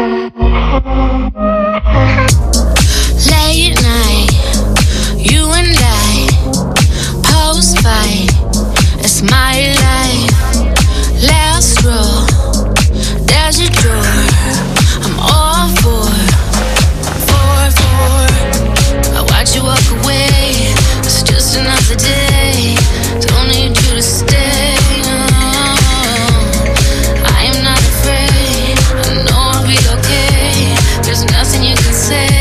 Late night, you and I, post-fight, it's my life. Last row, there's your door, I'm all for. I watch you walk away, it's just another day, don't need you to stay, no. I am not afraid, I know I'll be okay, there's nothing you can say.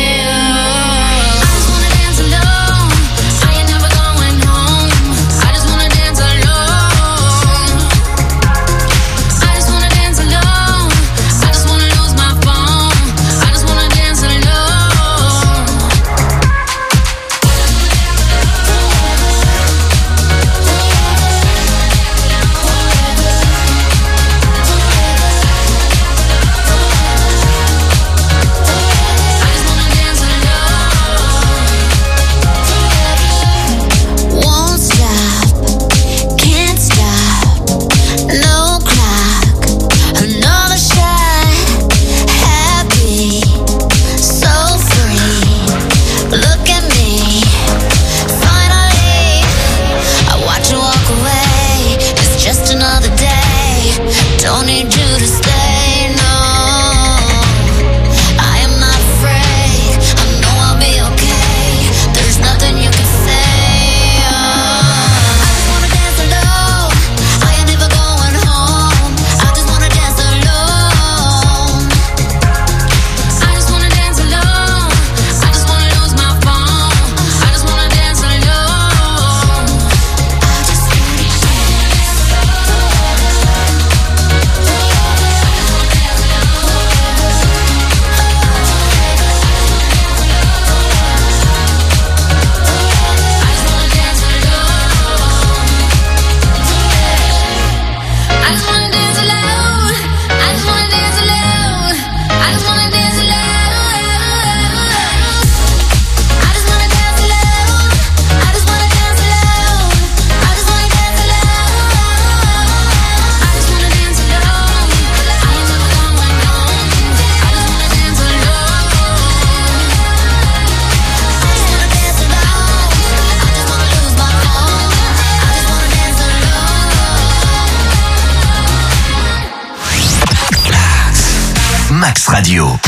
Max Radio.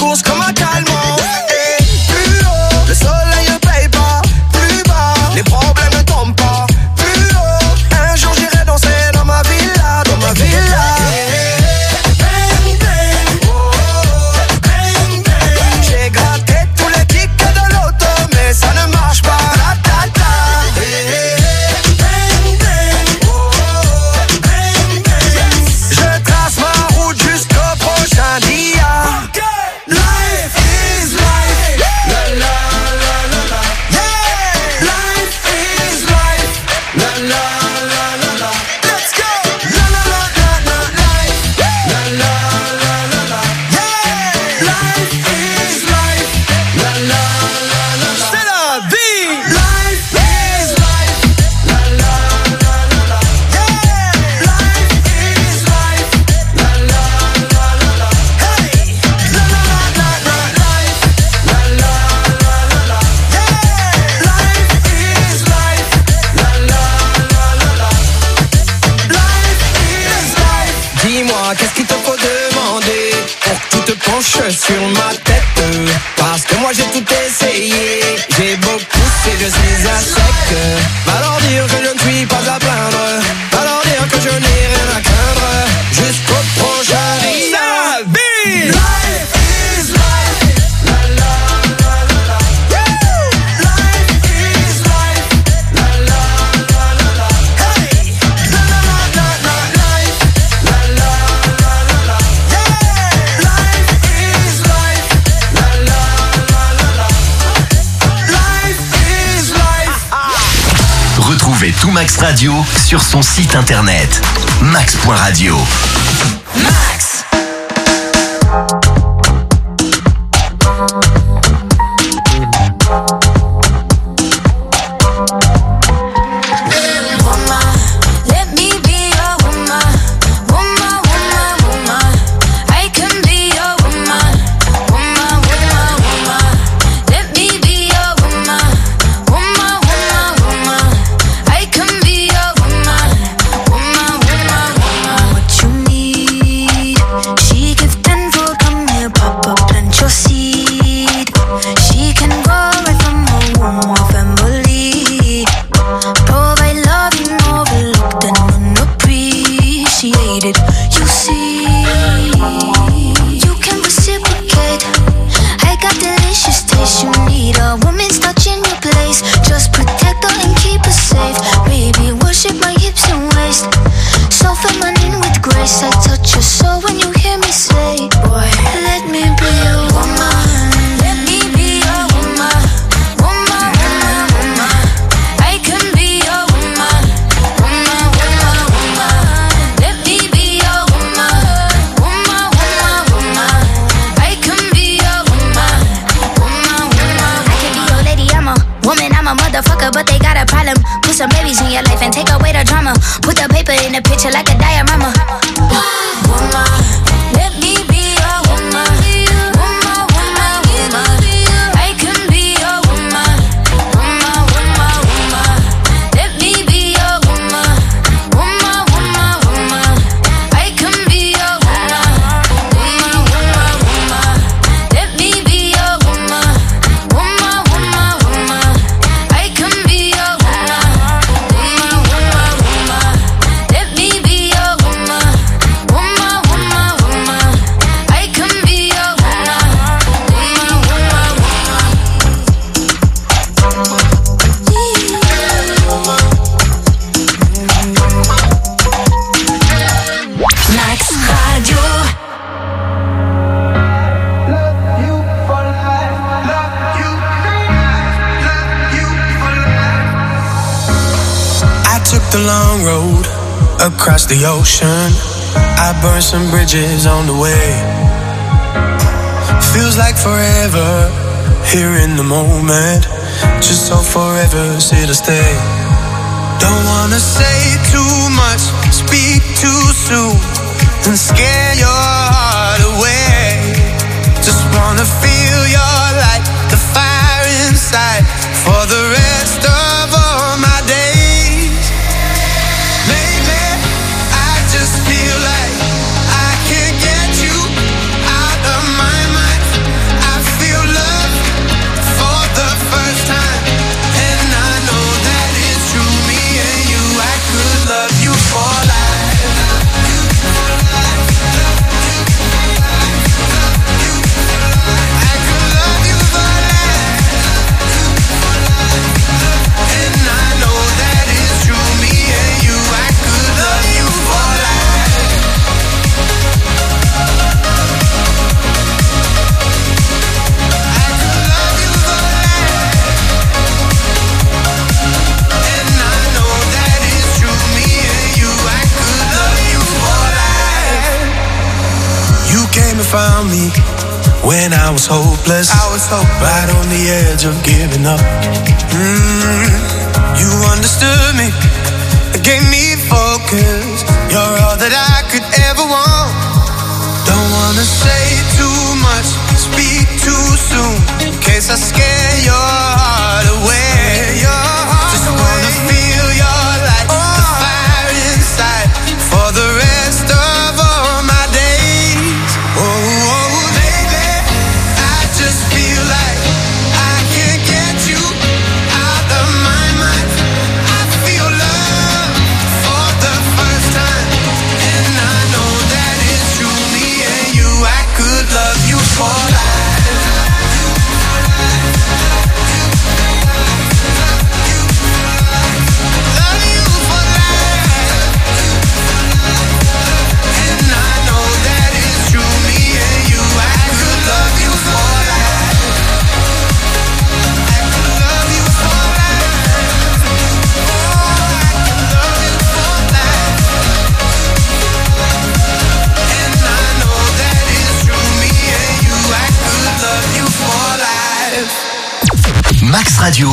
course comme un calmant. Et plus haut, le soleil ne paye pas. Plus bas, les problèmes ne tombent pas. Plus haut, un jour j'irai danser dans ma villa, dans ma villa. Bang, bang, oh, bang, bang. J'ai gratté tous les kicks de l'auto, mais ça ne marche pas. La ta ta. Bang, bang, oh, bang, bang. Je trace ma route jusqu'au prochain dia. Life is life. La la la la la. Yeah. Life is life. La la la la la. Let's go. La la la la la. Life. La la la la la. Yeah. Life is life. La la la la la. C'est la vie. Life is life. La la la la la. Yeah. Life is life. La la la la la. Hey. La la la la la. Life. La la la la la. Yeah. Life is life. La la la la la. Life is life. Dis-moi, qu'est-ce qu'il te faut demander pour que tu te penches sur ma tête? Parce que moi j'ai tout essayé, j'ai beau pousser, je suis à sec. Va leur dire que je ne suis pas à plaindre, va leur dire que je n'ai rien à craindre. Jusqu'au prochain dia. Life is life. La la la la la. Life is life. La la la la la. Hey. La la la la la. Life. La la la la la. Yeah. Life is life. La la la la la. Life is life. Retrouvez tout Max Radio sur son site internet max.radio. Max. Woman, let me be your woman. Woman, woman, woman. I can be your woman. Woman, woman, woman. Let me be your woman. Woman, woman, woman. I can be your woman. Woman, woman, woman. What you need? She give 10-fold, come here, pop up, plant your seed. She can grow right from her womb, our family. Provide love you overlooked and unappreciated. You see, you can reciprocate. I got delicious taste. You need a woman's touch in your place. Just protect her and keep her safe. Baby, worship my hips and waist. So feminine with grace. I touch your soul when you hear me say, boy, let me be your woman. Let me be your woman. Woman, woman, woman. I can be your woman. Woman, woman, woman. Let me be your woman. Woman, woman, woman. I can be your woman. Woman, woman, I can be your lady, I'm a woman, I'm a motherfucker, but they got a problem. Put some babies in your life and take away the drama. Put the paper in the picture like a diorama. woman. Let me be your woman. Woman, woman, woman. I can be your woman. Woman, woman, woman. Let me be your woman. Woman, woman, woman. I can be your woman. Woman, woman, woman. Let me be your woman. Woman, woman, woman. I can be your woman. Woman, woman, woman. Let me be your woman. Woman, woman, woman. I can be your woman. Woman, woman, woman. Max Radio. I took the long road across the ocean. I burned some bridges on the way. Feels like forever here in the moment. Just so forever's here to stay. Don't wanna say too much, speak too soon, and scare your heart away. Just wanna feel your light, the fire inside, for the rest of all my days. Maybe I just feel like I can't get you out of my mind. around me when I was hopeless. Right on the edge of giving up. You understood me, gave me focus. You're all that I could ever want. Don't wanna say too much, speak too soon, in case I scare your heart away. Just wanna feel your light, the fire inside, for the rest of all my days. Oh, baby, I just feel like I can't get you out of my mind. I feel love for the first time, and I know that it's true. Me and you, I could love you for life. Max Radio,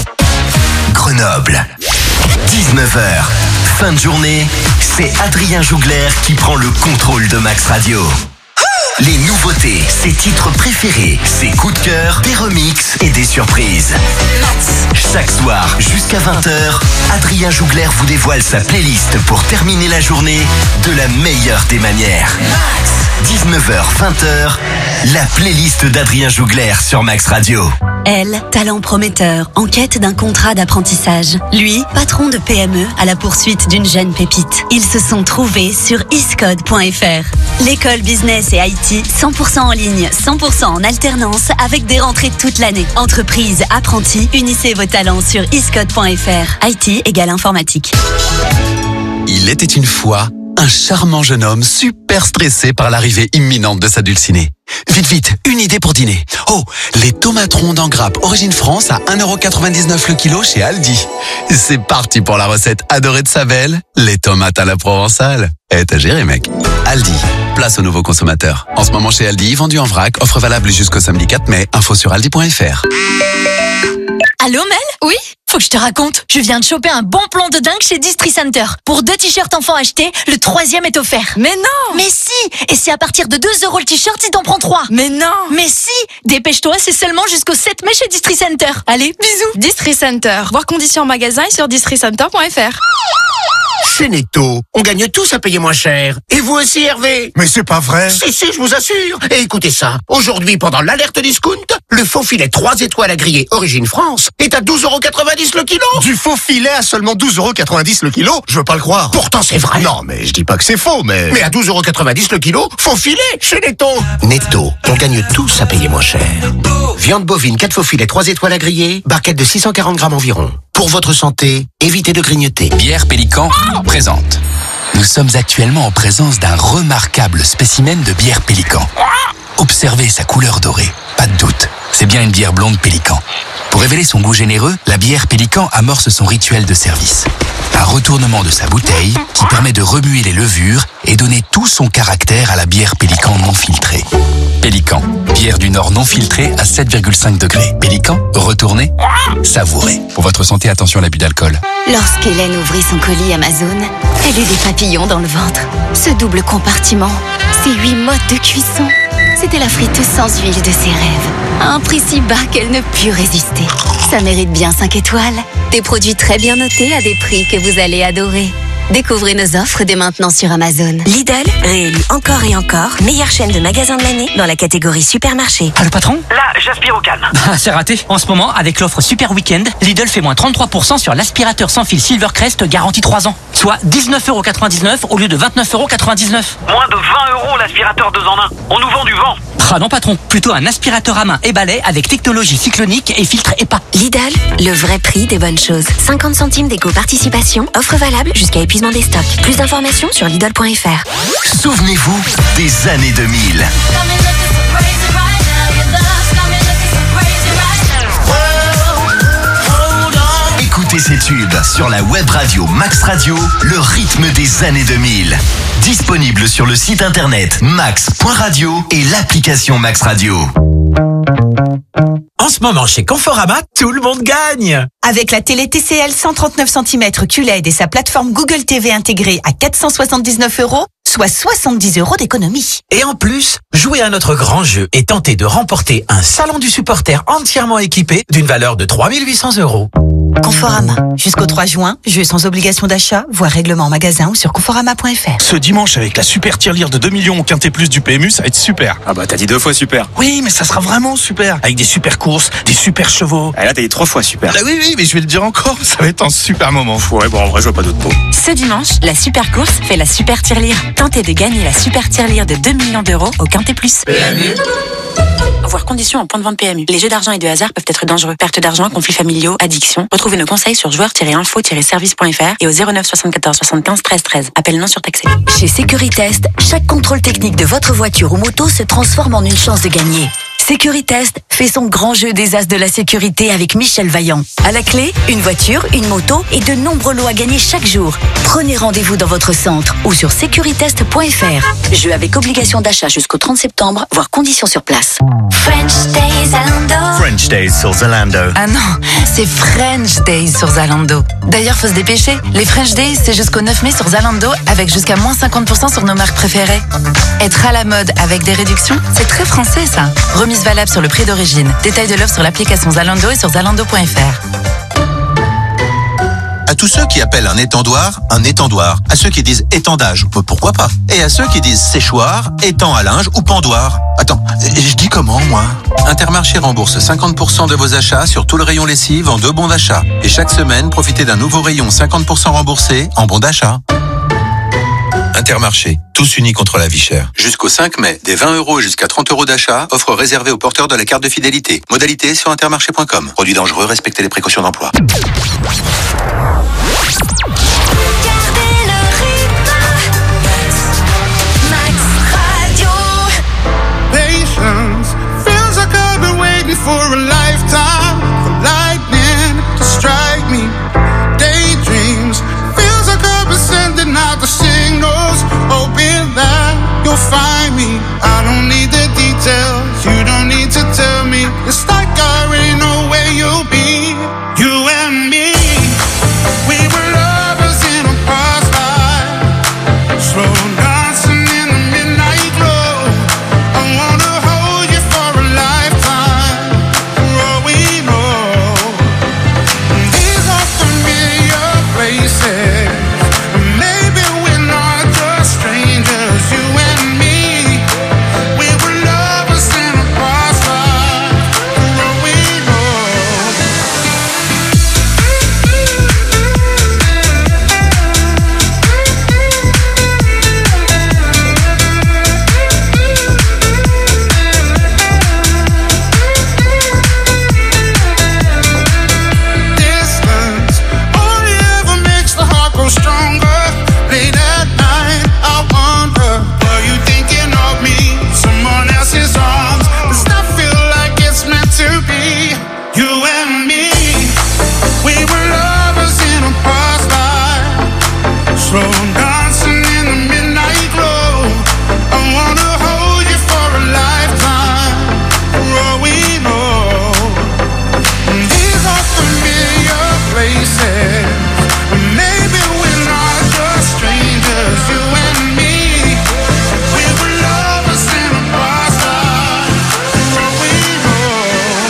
Grenoble. 19h, fin de journée, c'est Adrien Jougler qui prend le contrôle de Max Radio. Les nouveautés, ses titres préférés, ses coups de cœur, des remixes et des surprises. Chaque soir, jusqu'à 20h, Adrien Jougler vous dévoile sa playlist pour terminer la journée de la meilleure des manières. 19h, 20h, la playlist d'Adrien Jougler sur Max Radio. Elle, talent prometteur, en quête d'un contrat d'apprentissage. Lui, patron de PME à la poursuite d'une jeune pépite. Ils se sont trouvés sur iscode.fr. L'école business et IT, 100% en ligne, 100% en alternance, avec des rentrées toute l'année. Entreprise, apprentis, unissez vos talents sur iscode.fr. IT égale informatique. Il était une fois un charmant jeune homme super stressé par l'arrivée imminente de sa dulcinée. Vite, une idée pour dîner. Oh, les tomates rondes en grappe Origine France à 1,99€ le kilo chez Aldi. C'est parti pour la recette adorée de sa belle, les tomates à la provençale. T'as géré, mec. Aldi, place aux nouveaux consommateurs. En ce moment chez Aldi, vendu en vrac, offre valable jusqu'au samedi 4 mai, info sur aldi.fr. Allô Mel ? Oui ? Faut que je te raconte. Je viens de choper un bon plan de dingue chez Distri Center. Pour 2 t-shirts enfants achetés, le 3e est offert. Mais non! Mais si! Et c'est à partir de 2€ le t-shirt si t'en prends 3. Mais non! Mais si! Dépêche-toi, c'est seulement jusqu'au 7 mai chez Distri Center. Allez, bisous! Distri Center. Voir conditions en magasin et sur districenter.fr. Chez Netto, on gagne tous à payer moins cher. Et vous aussi, Hervé? Mais c'est pas vrai. Si, je vous assure. Et écoutez ça. Aujourd'hui, pendant l'alerte discount, le faux filet 3 étoiles à griller Origine France est à 12,90€ le kilo. Du faux filet à seulement 12,90€ le kilo? Je veux pas le croire. Pourtant, c'est vrai. Non, mais je dis pas que c'est faux, mais... Mais à 12,90€ le kilo, faux filet chez Netto. Netto, on gagne tous à payer moins cher. Viande bovine 4 faux filets 3 étoiles à griller, barquette de 640 grammes environ. Pour votre santé, évitez de grignoter. Bière Pélican présente. Nous sommes actuellement en présence d'un remarquable spécimen de bière Pélican. Observez sa couleur dorée, pas de doute, c'est bien une bière blonde Pélican. Pour révéler son goût généreux, la bière Pélican amorce son rituel de service. Un retournement de sa bouteille qui permet de remuer les levures et donner tout son caractère à la bière Pélican non filtrée. Pélican, bière du Nord non filtrée à 7,5 degrés. Pélican, retournez, savourez. Pour votre santé, attention à l'abus d'alcool. Lorsqu'Hélène ouvrit son colis Amazon, elle eut des papillons dans le ventre. Ce double compartiment, ces 8 modes de cuisson, c'était la friteuse sans huile de ses rêves. À un prix si bas qu'elle ne put résister. Ça mérite bien 5 étoiles. Des produits très bien notés à des prix que vous allez adorer. Découvrez nos offres dès maintenant sur Amazon. Lidl, réélu encore et encore, meilleure chaîne de magasins de l'année dans la catégorie supermarché. Ah, le patron ? Là, j'aspire au calme. Ah, c'est raté. En ce moment, avec l'offre Super Weekend, Lidl fait moins 33% sur l'aspirateur sans fil Silvercrest garantie 3 ans. Soit 19,99€ au lieu de 29,99€. Moins de 20€ l'aspirateur 2 en 1. On nous vend du vent. Ah non patron, plutôt un aspirateur à main et balai avec technologie cyclonique et filtre EPA. Lidl, le vrai prix des bonnes choses. 50 centimes d'éco-participation, offre valable jusqu'à épuisement des stocks. Plus d'informations sur Lidl.fr. Souvenez-vous des années 2000. Écoutez ces tubes. sur la web radio Max Radio, le rythme des années 2000. Disponible sur le site internet max.radio et l'application Max Radio. En ce moment, chez Conforama, tout le monde gagne! Avec la télé TCL 139 cm QLED et sa plateforme Google TV intégrée à 479 €, soit 70 € d'économie. Et en plus, jouez à notre grand jeu et tentez de remporter un salon du supporter entièrement équipé d'une valeur de 3 800 €. Conforama. Jusqu'au 3 juin, jeu sans obligation d'achat, voire règlement en magasin ou sur conforama.fr. Ce dimanche, avec la super tirelire de 2 millions au Quintet Plus du PMU, ça va être super. Ah bah t'as dit 2 fois super. Oui, mais ça sera vraiment super. Avec des super courses, des super chevaux. Ah là t'as dit 3 fois super. Ah oui, mais je vais le dire encore, ça va être un super moment. Ouais, bon en vrai je vois pas d'autre mot. Ce dimanche, la super course fait la super tirelire. Tentez de gagner la super tirelire de 2 millions € au Quintet Plus. PMU. Voir conditions en point de vente PMU. Les jeux d'argent et de hasard peuvent être dangereux. Perte d'argent, conflits familiaux, addiction. Retrouvez nos conseils sur joueurs-info-service.fr et au 09 74 75 13 13. Appel non surtaxé. Chez Sécuritest, chaque contrôle technique de votre voiture ou moto se transforme en une chance de gagner. Sécuritest fait son grand jeu des as de la sécurité avec Michel Vaillant. À la clé, une voiture, une moto et de nombreux lots à gagner chaque jour. Prenez rendez-vous dans votre centre ou sur securitest.fr. Jeu avec obligation d'achat jusqu'au 30 septembre, voire conditions sur place. French Days Zalando. French Days sur Zalando. Ah non, c'est French Days sur Zalando. D'ailleurs, faut se dépêcher. Les French Days, c'est jusqu'au 9 mai sur Zalando avec jusqu'à moins 50% sur nos marques préférées. Être à la mode avec des réductions, c'est très français ça. Remise valable sur le prix d'origine. Détail de l'offre sur l'application Zalando et sur zalando.fr. À tous ceux qui appellent un étendoir, à ceux qui disent étendage, pourquoi pas? Et à ceux qui disent séchoir, étang à linge ou pendoir. Attends, je dis comment, moi? Intermarché rembourse 50% de vos achats sur tout le rayon lessive en 2 bons d'achat. Et chaque semaine, profitez d'un nouveau rayon 50% remboursé en bons d'achat. Intermarché, tous unis contre la vie chère. Jusqu'au 5 mai, des 20 € et jusqu'à 30 € d'achat, offre réservée aux porteurs de la carte de fidélité. Modalité sur intermarché.com. Produit dangereux, respectez les précautions d'emploi. Patience feels like I've been waiting for a lifetime for lightning to strike me. Daydreams feels like I've been sending out the signals, hoping that you'll find me. I don't need the details, you don't need to tell me. It's like I already know where you'll be. You and me, we were lovers in a past life, slow dancing in the midnight glow. I wanna hold you for a lifetime, for all we know. These are familiar places, maybe we're not just strangers. You and me, we were lovers in a past life, for all we know. Distance only ever makes the heart grow stronger. Late at night, I wonder, were you thinking of me? Someone else's arms. Does that feel like it's meant to be? You and me, we were lovers in a past life, slow dancing in the midnight glow. I wanna hold you for a lifetime, for all we know. These are familiar places, maybe we're not just strangers. You and me, we were lovers in a past life, for all we know.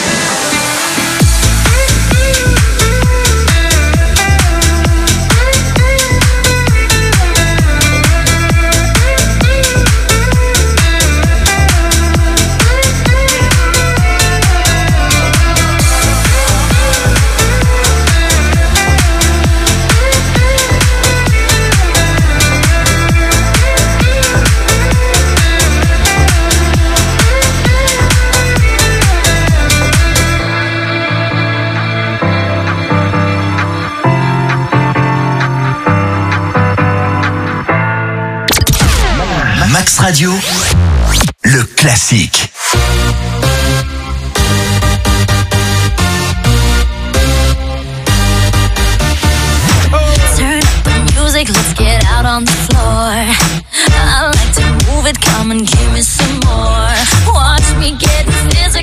Max Radio, le classique.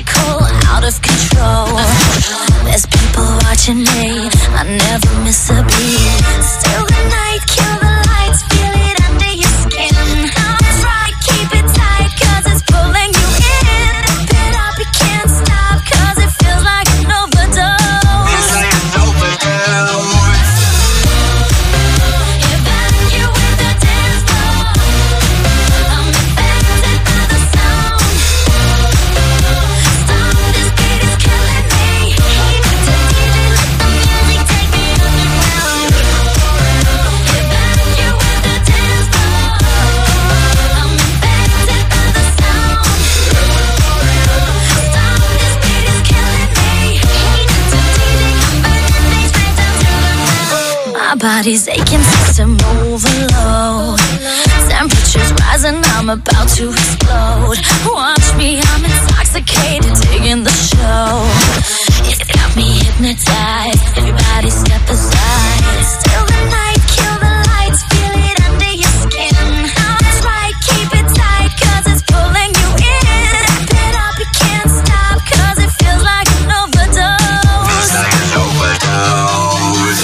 physical, out of control. There's people watching me, I never miss a beat. Still the night, kill the lights, feel it under your skin. Try, keep it tight, cause it's pulling you in. Pit up, you can't stop, cause it feels like an overdose. My body's aching, system overload. Temperatures rising, I'm about to explode. Watch me, I'm intoxicated, digging the show. It's got me hypnotized, everybody step aside. Still the night, kill the lights, feel it under your skin. That's right, keep it tight, cause it's pulling you in. Wrap it up, you can't stop, cause it feels like an overdose. Feels like an overdose.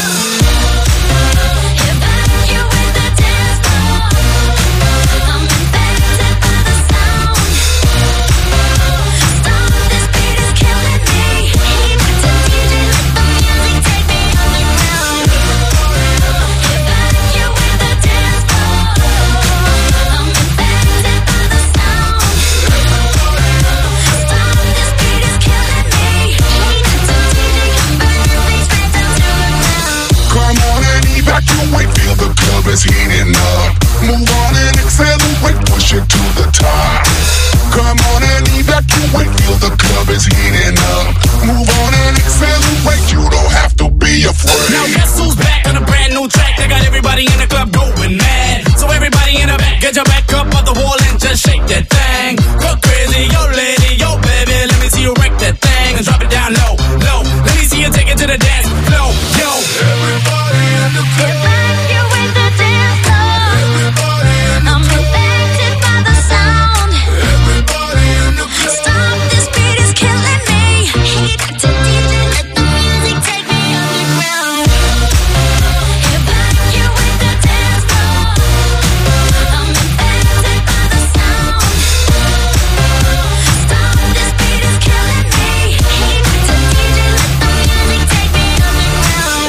Evacuate, feel the club is heating up. Move on and accelerate, push it to the top. Come on and evacuate, feel the club is heating up. Move on and accelerate, you don't have to be afraid. Now guess who's back on a brand new track? They got everybody in the club going mad. So everybody in the back, get your back up off the wall and just shake that thing. Go crazy, yo lady, yo baby, let me see you wreck that thing and drop it down low, low. Let me see you take it to the dance floor, yo. Everybody in the club. Evacuate the dance floor. I'm infected by the sound. Everybody in the club. Stop, this beat is killing me. Heat to DJ, let the music take me underground. Evacuate the dance floor. I'm infected by the sound. Stop, this beat is killing me. Heat to DJ, let the music take me underground.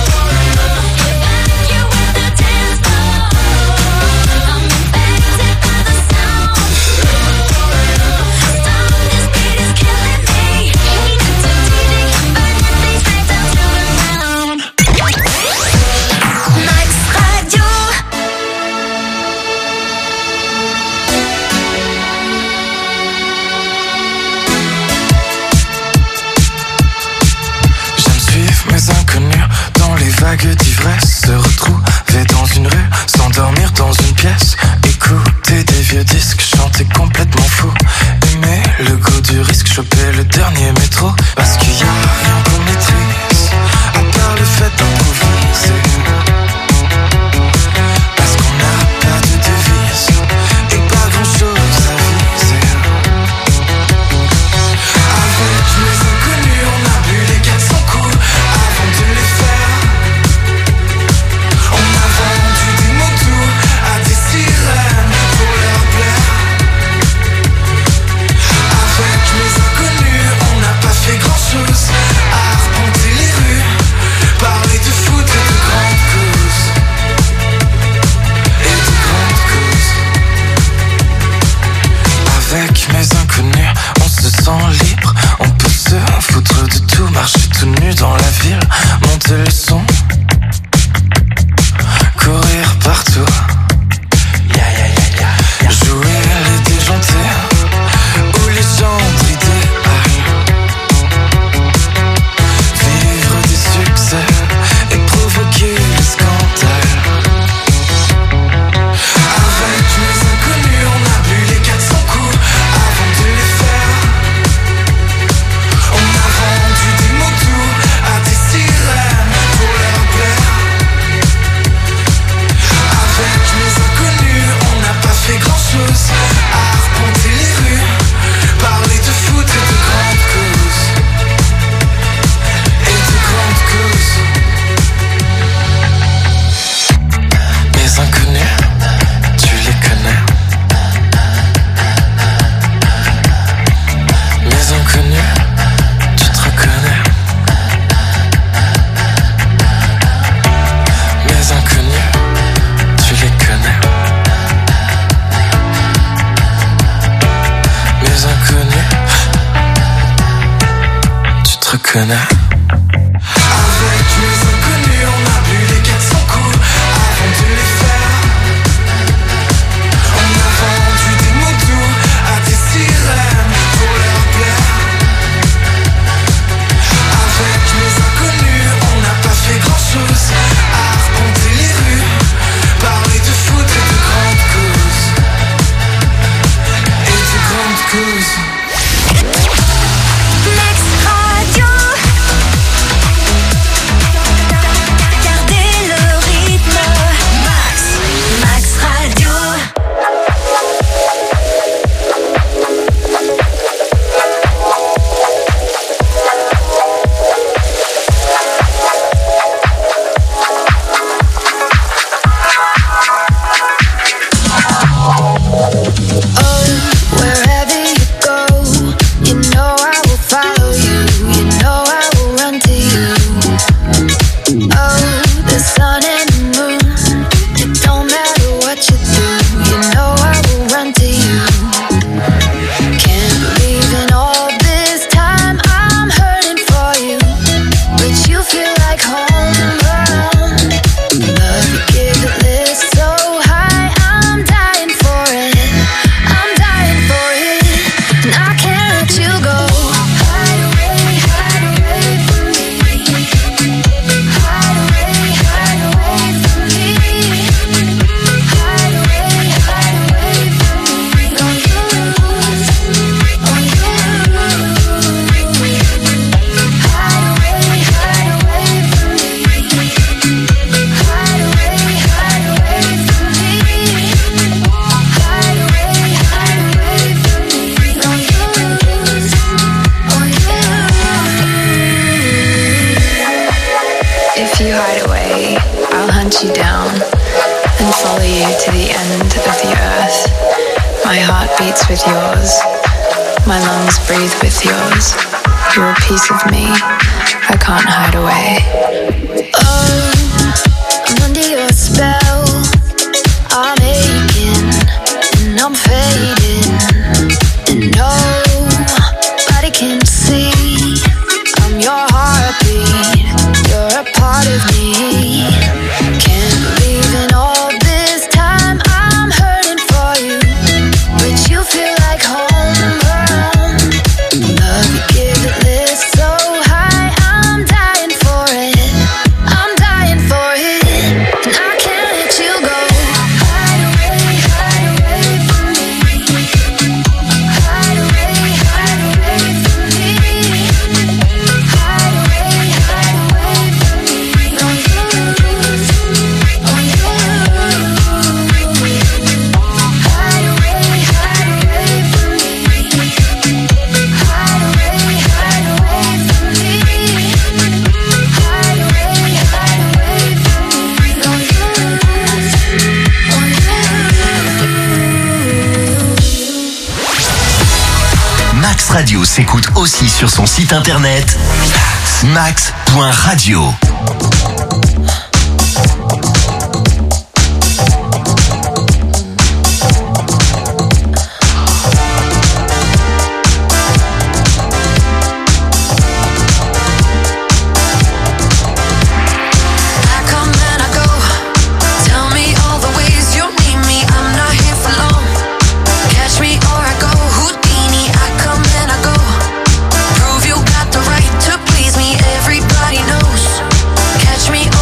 Vague d'ivresse, se retrouver dans une rue, s'endormir dans une pièce, écouter des vieux disques, chanter complètement fou, aimer le goût du risque, choper le dernier métro, parce qu'il y a rien qu'on maîtrise, à part le fait d'improviser, parce qu'on n'a pas de devise, et pas grand chose à viser. Avec mes inconnus, on a bu les 400 coups, avant de les faire. Fait reconnais. Avec mes inconnus, on a bu les 400 coups avant de les faire. On a vendu des mots doux à des sirènes pour leur plaire. Avec mes inconnus, on n'a pas fait grand chose à arpenter les rues, parler de foot et de grandes causes. Et de grandes causes. With yours, my lungs breathe with yours. You're a piece of me I can't hide away. Oh, I'm under your spell. I'm aching and I'm fading, and nobody can see I'm your heartbeat. You're a part of me. Can't believe in all this time I'm hurting for you, but you feel like home around. Love you give it lit so high, I'm dying for it. I'm dying for it, and I can't let you go. Hide away from me. Hide away from me. Hide away from me. Don't you lose, don't you lose. Hide away from me. Hide away from me. Hide away from me. Don't you lose, don't you lose. Max Radio s'écoute aussi sur son site internet max.radio. I come and I go. Tell me all the ways you need me. I'm not here for long. Catch me or I go Houdini. I come and I go. Prove you got the right to please me. Everybody knows. Catch me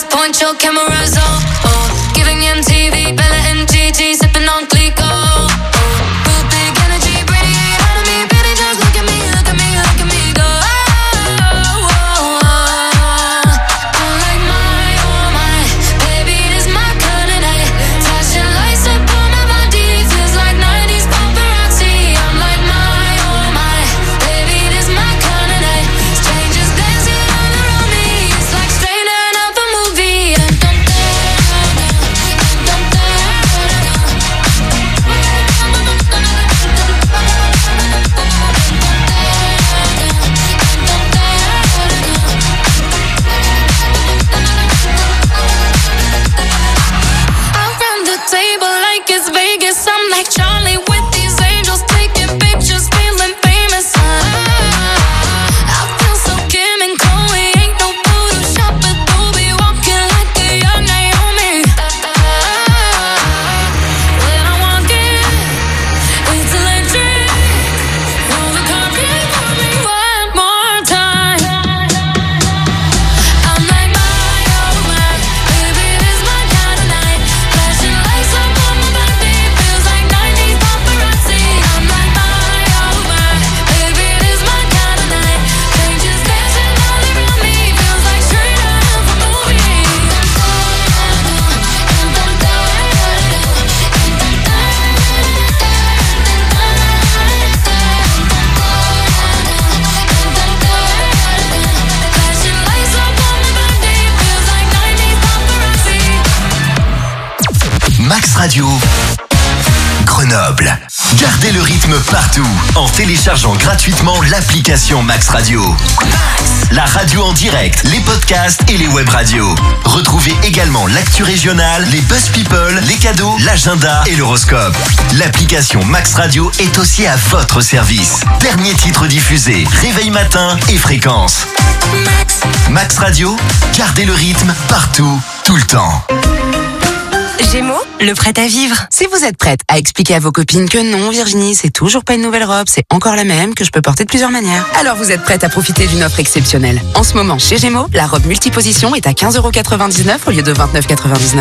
Point your cameras on, giving MTV, Bella and Gigi, sipping on Clico. Put big energy, bring it out of me, baby, just look at me, look at me, look at me go. I'm like my, oh my, baby, this my kind of night. Flashing lights up on my body, feels like 90s paparazzi. I'm like my, oh my, baby, this my kind of night. Strangers dancing all around me, it's like straight out of a movie. Around the table like it's Vegas, I'm like Charlie with these angels, taking pictures, feeling famous. I feel so Kim and Chloe, ain't no Photoshop, but Adobe, walking like a young Naomi. When I walk in, it's electric. Roll the carpet for me one more time. I'm like my, oh my, baby, this my kind of night. Flashing lights up on my body, feels like 90s paparazzi. I'm like my, oh my, baby, this my kind of night. Strangers dancing all around me, feels like straight out of a movie. Flashing lights up on my body, feels like 90s paparazzi. Max Radio, Grenoble. Gardez le rythme partout en téléchargeant gratuitement l'application Max Radio. La radio en direct, les podcasts et les web radios. Retrouvez également l'actu régionale, les buzz people, les cadeaux, l'agenda et l'horoscope. L'application Max Radio est aussi à votre service. Dernier titre diffusé, réveil matin et fréquence. Max Radio, gardez le rythme partout, tout le temps. Gémeaux, le prêt à vivre. Si vous êtes prête à expliquer à vos copines que non, Virginie, c'est toujours pas une nouvelle robe, c'est encore la même, que je peux porter de plusieurs manières, alors vous êtes prête à profiter d'une offre exceptionnelle. En ce moment, chez Gémeaux, la robe multiposition est à 15,99€ au lieu de 29,99€.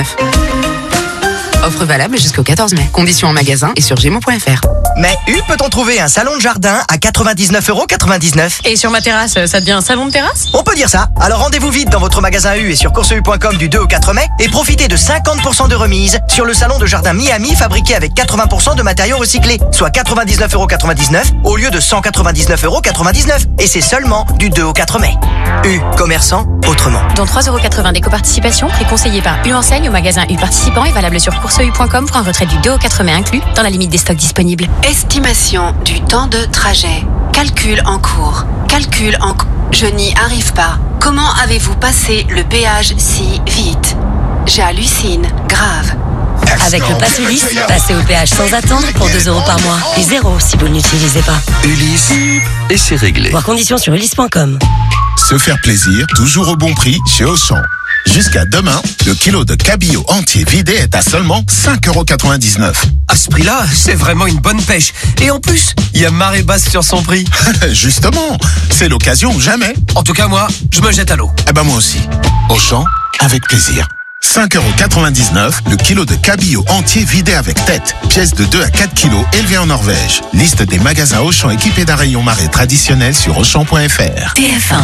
Offre valable jusqu'au 14 mai. Conditions en magasin et sur gémeaux.fr. Mais peut-on trouver un salon de jardin à 99,99€? Et sur ma terrasse, ça devient un salon de terrasse? On peut dire ça. Alors rendez-vous vite dans votre magasin U et sur courseu.com du 2 au 4 mai et profitez de 50% de remise sur le salon de jardin Miami fabriqué avec 80% de matériaux recyclés, soit 99,99€ au lieu de 199,99€. Et c'est seulement du 2 au 4 mai. U, commerçant autrement. Dont 3,80€ d'éco-participation, prix conseillé par U Enseigne au magasin U participant et valable sur courseu.com pour un retrait du 2 au 4 mai inclus dans la limite des stocks disponibles. Estimation du temps de trajet. Calcul en cours. Calcul en cours. Je n'y arrive pas. Comment avez-vous passé le péage si vite? J'hallucine. Grave. Avec le pass Ulysse, passez au péage sans attendre pour 2€ par mois. Et 0 si vous ne l'utilisez pas. Ulysse, et c'est réglé. Voir conditions sur ulysse.com. Se faire plaisir, toujours au bon prix chez Auchan. Jusqu'à demain, le kilo de cabillaud entier vidé est à seulement 5,99€. À ce prix-là, c'est vraiment une bonne pêche. Et en plus, il y a marée basse sur son prix. Justement, c'est l'occasion ou jamais. En tout cas, moi, je me jette à l'eau. Eh ben moi aussi. Auchan, avec plaisir. 5,99€ le kilo de cabillaud entier vidé avec tête. Pièce de 2 à 4 kilos élevée en Norvège. Liste des magasins Auchan équipés d'un rayon marée traditionnel sur Auchan.fr. TF1.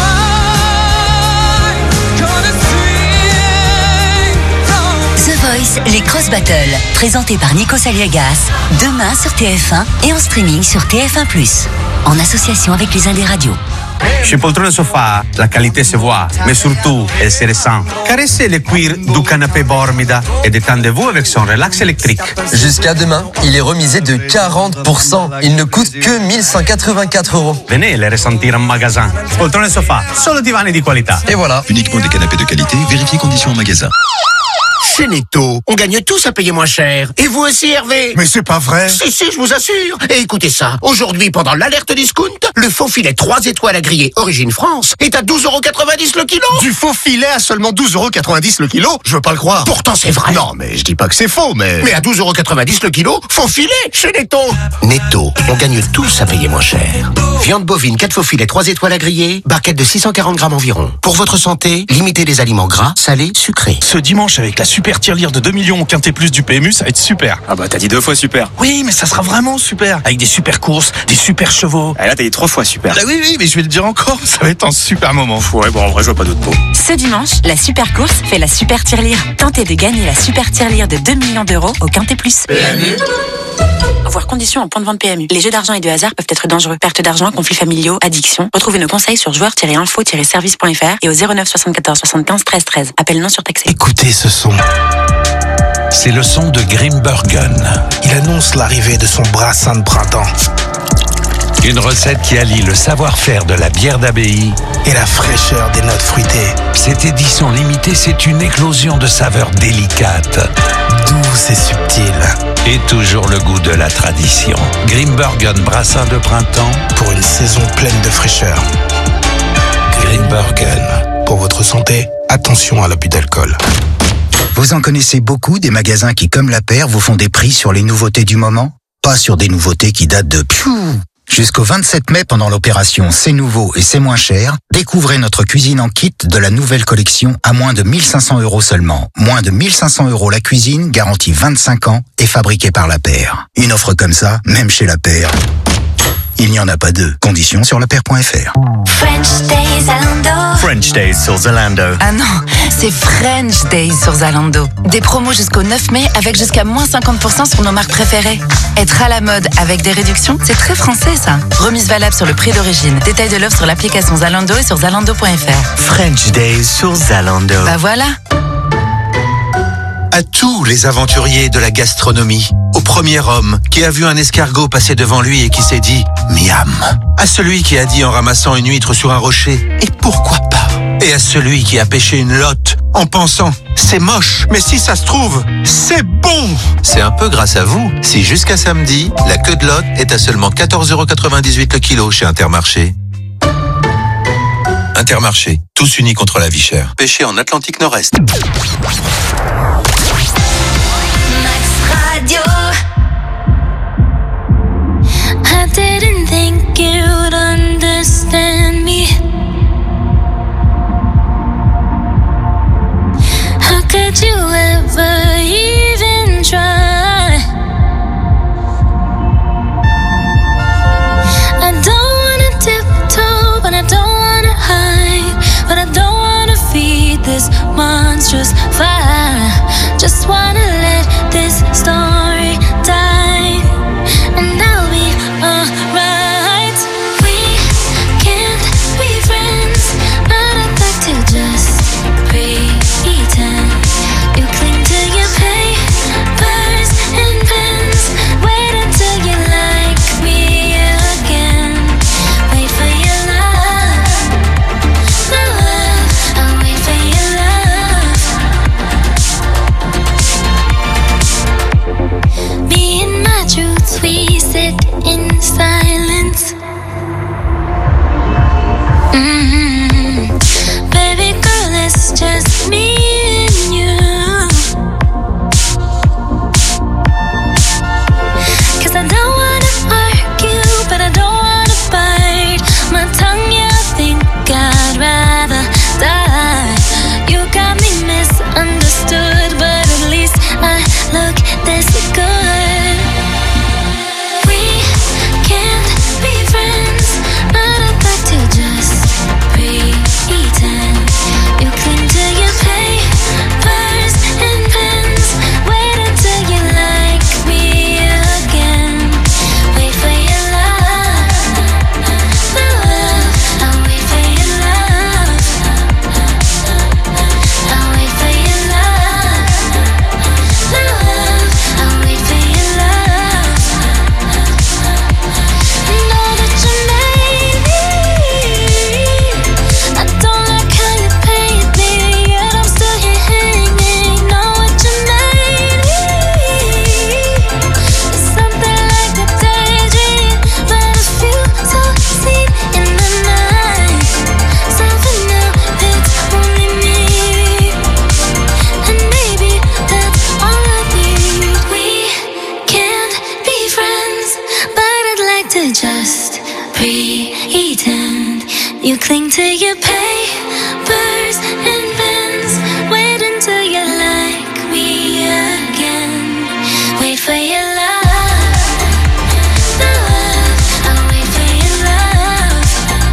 The Voice, les Cross Battles, présentés par Nico Saliegas, demain sur TF1 et en streaming sur TF1+, en association avec les Indés Radio. Chez Poltrone Sofa, la qualité se voit, mais surtout, elle se ressent. Caressez le cuir du canapé Bormida et détendez-vous avec son relax électrique. Jusqu'à demain, il est remisé de 40%. Il ne coûte que 1184€. Venez les ressentir en magasin. Poltrone Sofa, solo divani di qualità. Et voilà. Uniquement des canapés de qualité, vérifiez conditions en magasin. Chez Netto, on gagne tous à payer moins cher. Et vous aussi, Hervé? Mais c'est pas vrai. Si, je vous assure. Et écoutez ça. Aujourd'hui, pendant l'alerte discount, le faux filet 3 étoiles à griller Origine France est à 12,90 € le kilo. Du faux filet à seulement 12,90 € le kilo? Je veux pas le croire. Pourtant, c'est vrai. Non, mais je dis pas que c'est faux, mais... Mais à 12,90 € le kilo, faux filet chez Netto. Netto, on gagne tous à payer moins cher. Viande bovine 4 faux filets 3 étoiles à griller, barquette de 640 grammes environ. Pour votre santé, limitez les aliments gras, salés, sucrés. Ce dimanche, avec la super tirelire de 2 millions au quintet plus du PMU, ça va être super. Ah bah t'as dit 2 fois super. Oui, mais ça sera vraiment super. Avec des super courses, des super chevaux. Ah là t'as dit 3 fois super. Ah oui, mais je vais le dire encore, ça va être un super moment. Ouais, bon en vrai je vois pas d'autres mots. Ce dimanche, la super course fait la super tirelire. Tentez de gagner la super tirelire de 2 millions d'euros au quintet plus. PMU. Voir conditions en point de vente PMU. Les jeux d'argent et de hasard peuvent être dangereux. Perte d'argent, conflits familiaux, addiction. Retrouvez nos conseils sur joueurs-info-service.fr et au 09 74 75 13 13. Appel non surtaxé. Écoutez ce son. C'est le son de Grimbergen. Il annonce l'arrivée de son brassin de printemps. Une recette qui allie le savoir-faire de la bière d'abbaye et la fraîcheur des notes fruitées. Cette édition limitée, c'est une éclosion de saveurs délicates, douces et subtiles. Et toujours le goût de la tradition. Grimbergen brassin de printemps pour une saison pleine de fraîcheur. Grimbergen. Pour votre santé, attention à l'abus d'alcool. Vous en connaissez beaucoup des magasins qui, comme La Paire, vous font des prix sur les nouveautés du moment? Pas sur des nouveautés qui datent de Jusqu'au 27 mai, pendant l'opération C'est nouveau et c'est moins cher, découvrez notre cuisine en kit de la nouvelle collection à moins de 1 500 € seulement. Moins de 1 500 € la cuisine, garantie 25 ans et fabriquée par La Paire. Une offre comme ça, même chez La Paire, il n'y en a pas deux. Conditions sur lapaire.fr. French Days Zalando. French Days sur Zalando. Ah non, c'est French Days sur Zalando. Des promos jusqu'au 9 mai avec jusqu'à moins 50% sur nos marques préférées. Être à la mode avec des réductions, c'est très français ça. Remise valable sur le prix d'origine. Détail de l'offre sur l'application Zalando et sur zalando.fr. French Days sur Zalando. Bah voilà. À tous les aventuriers de la gastronomie, au premier homme qui a vu un escargot passer devant lui et qui s'est dit « Miam », à celui qui a dit en ramassant une huître sur un rocher « Et pourquoi pas ?» et à celui qui a pêché une lotte en pensant « C'est moche, mais si ça se trouve, c'est bon !» C'est un peu grâce à vous si jusqu'à samedi, la queue de lotte est à seulement 14,98 € le kilo chez Intermarché. Intermarché, tous unis contre la vie chère. Pêché en Atlantique Nord-Est. Radio. I didn't think you'd understand me. How could you ever even try? I don't wanna tiptoe, but I don't wanna hide, but I don't wanna feed this monstrous fire. Just wanna let this story die, and I'll be alright. We can't be friends, but I'd like to just pretend. You cling to your papers and pens. Wait until you like me again. Wait for your love, my love. I'll wait for your love. Me and my truths, we sit in silence. Baby girl, it's just me and you. 'Cause I don't wanna argue, but I don't wanna bite my tongue. Yeah, I think I'd rather die. You got me misunderstood, but at least I look this good. We can't be friends, but I'd like to just pretend. You cling to your papers and pens. Wait until you like me again. Wait for your love, love. I'll wait for your love.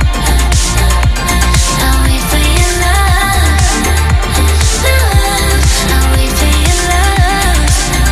I'll wait for your love, love. I'll wait for your love.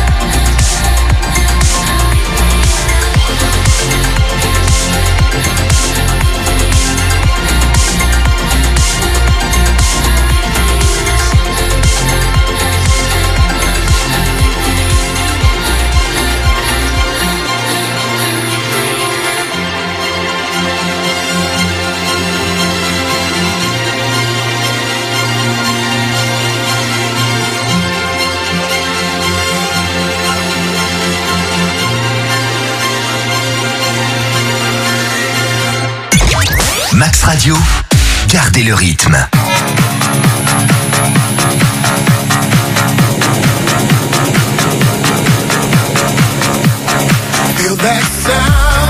Max Radio, gardez le rythme. Feel that sound.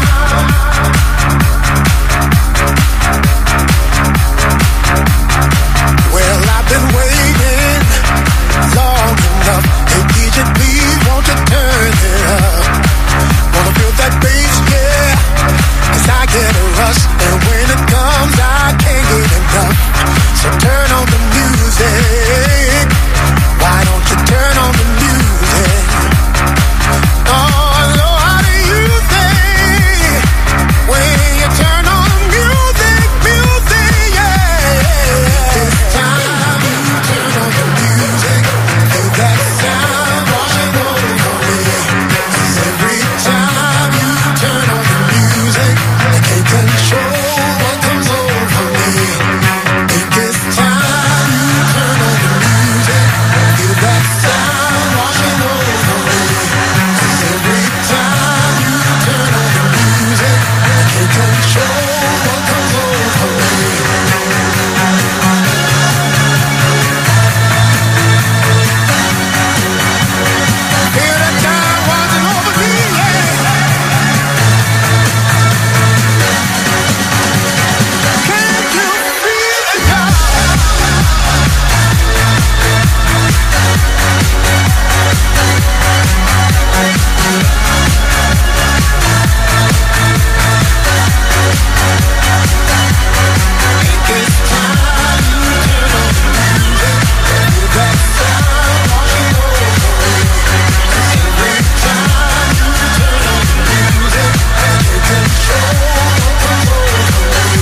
Well, I've been waiting long enough. Hey, DJ, please won't you turn it up? Wanna feel that bass, yeah. 'Cause I get a rush, and when it comes, I can't get enough. So turn on the music. Why don't you turn on the music? Oh, no, how do you think when you turn on the music, yeah? This time you turn on the music, feel that sound washing over me. 'Cause every time you turn on the music, I can't control what comes over me. This time you turn on the music, feel that sound washing over me. 'Cause every time you turn on the music, I can't control what comes over me. Feel that time washing over me, yeah. Can't you feel the time? This time you turn on the music, feel that sound washing over me. 'Cause every time you turn on the music, I can't control what comes over me.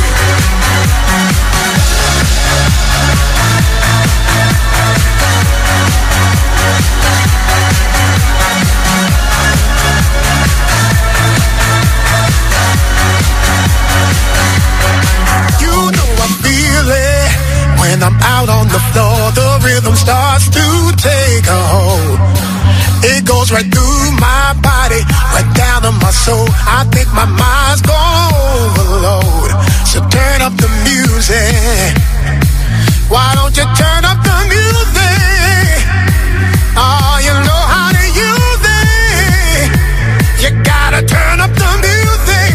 You know I feel it when I'm out on the floor. The rhythm starts to take a hold. It goes right through my body, right down to my soul. I think my mind's gone overload. So turn up the music. Why don't you turn up the music? Oh, you know how to use it. You gotta turn up the music,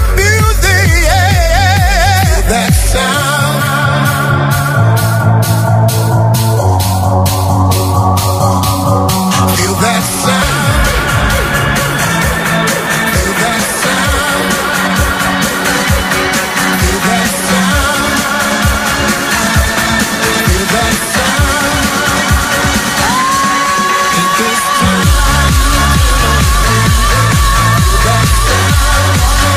yeah. Feel that sound. Feel that sound. Feel that sound. Feel that sound. Feel that sound. This time you turn on the music. Feel that sound.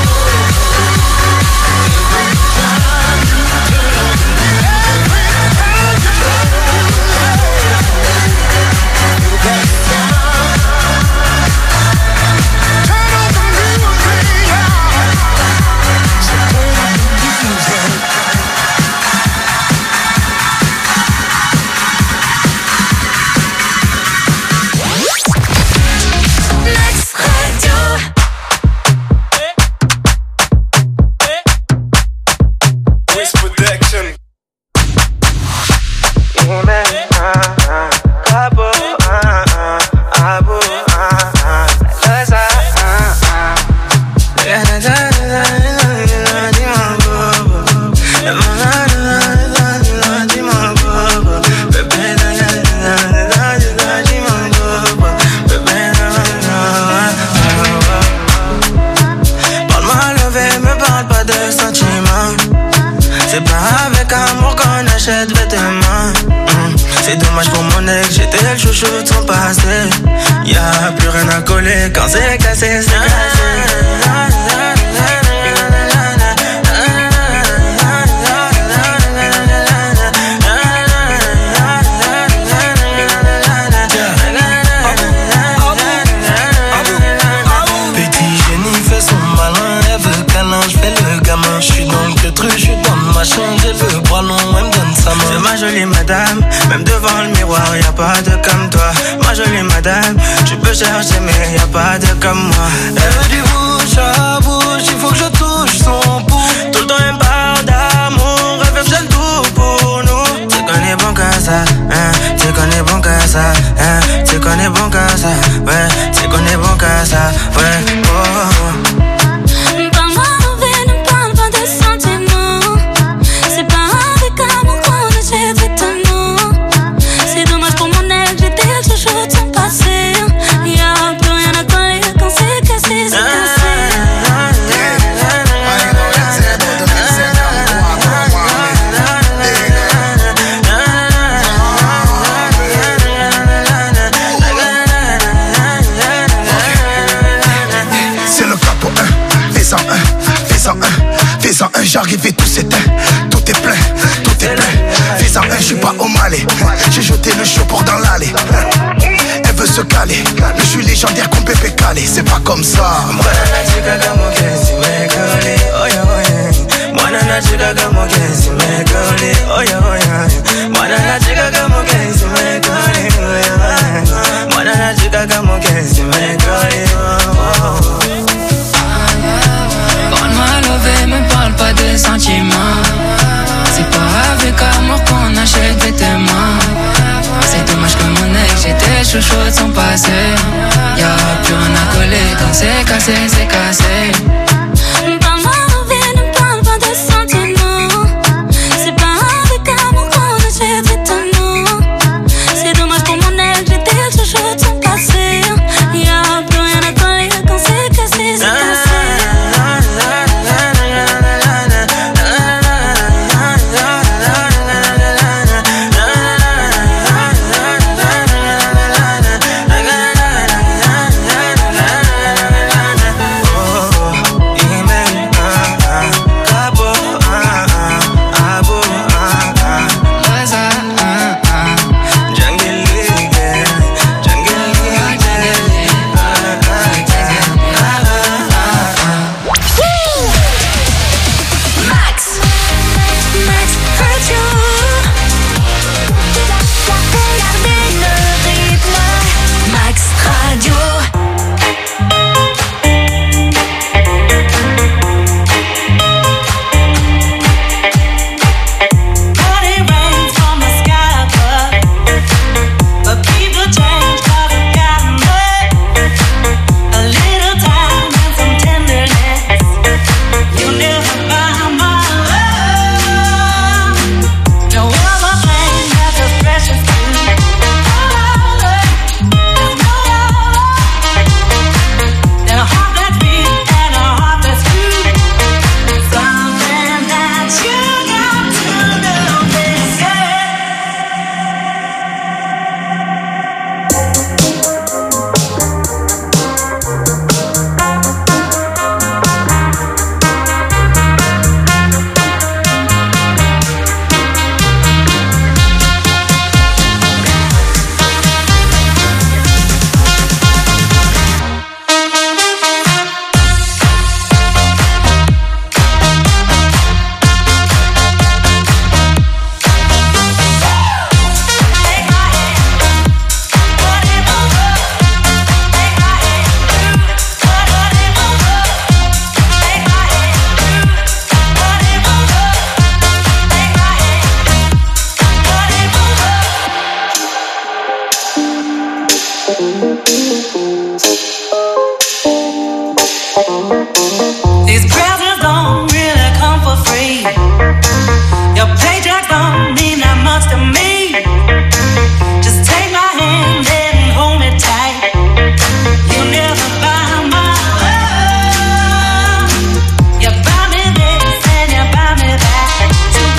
Every time you turn on the music. Feel that sound. Turn on the music, yeah. So turn on the music. Max Radio. Wiz Production. Yeah, C'est pas avec amour qu'on achète vêtements. C'est dommage pour mon ex, j'étais le chouchou de son passé. Y'a plus rien à coller quand c'est cassé, c'est cassé. J'suis dans le queutru, j'suis dans le machin. J'ai le bras long, elle me donne sa main. C'est ma jolie madame, même devant le miroir, y'a pas de comme toi. Ma jolie madame, tu peux chercher mais y'a pas de comme moi. Elle veut du bouche à bouche, il faut que je touche son pouls. Tout le temps elle me parle d'amour, elle veut que j'aime tout pour nous. Tu connais bon qu'à ça, hein, tu connais bon qu'à ça, hein, tu connais bon qu'à ça, ouais, tu connais bon qu'à ça, ouais, oh. J'arrive et tout s'éteint, tout est plein, tout est plein. Fais en un, je suis pas au Malais. J'ai jeté le chiot pour dans l'allée. Elle veut se caler, je suis légendaire comme Pépé Calé. C'est pas comme ça. Me parle pas de sentiments. C'est pas avec amour qu'on achète vêtements. C'est dommage que mon ex, j'étais le chouchou de son passé. Y'a plus rien à coller quand c'est cassé, c'est cassé. These presents don't really come for free. Your paycheck don't mean that much to me. Just take my hand and hold me tight. You'll never buy my love. You buy me this and you buy me that.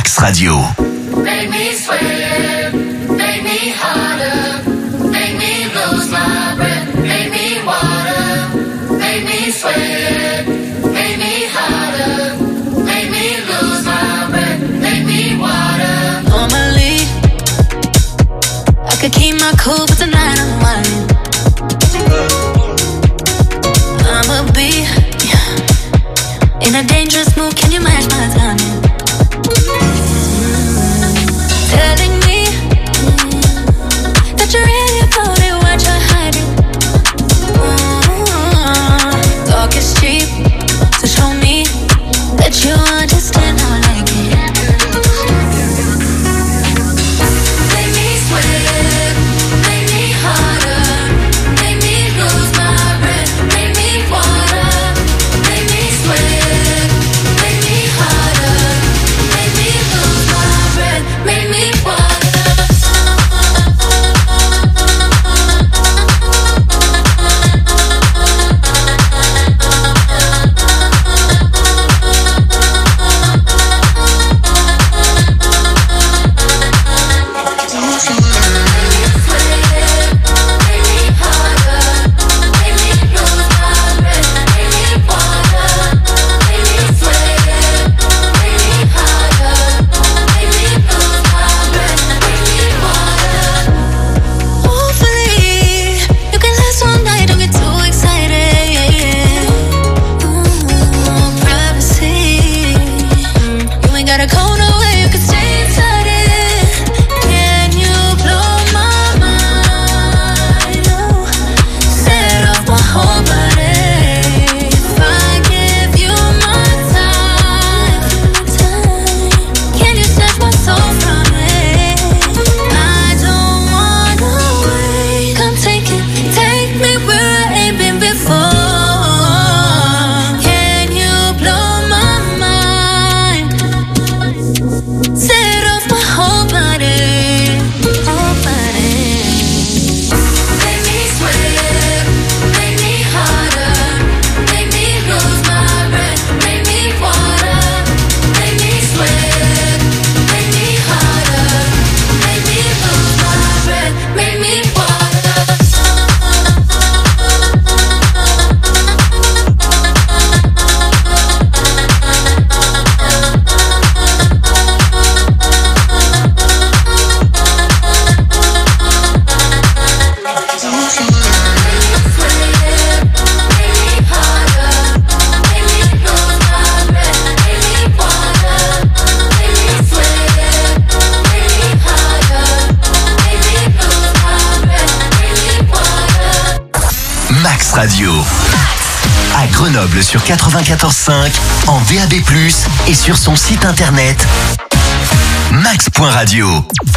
Max Radio. Make me sweat, make me harder, make me lose my breath, make me water, make me sweat, make me harder, make me lose my breath, make me water. Normally, I could keep my cool, but tonight I'm whining. I'ma be in a dangerous mood, can you match my timing? Telling me that you're really about it, what you're hiding. Talk is cheap, so show me that you understand how I like it. Make me sweat, make me harder, make me lose my breath, make me water, make me sweat, make me harder, make me lose my breath, make me water. Radio. À Grenoble sur 94.5, en DAB+, et sur son site internet max.radio.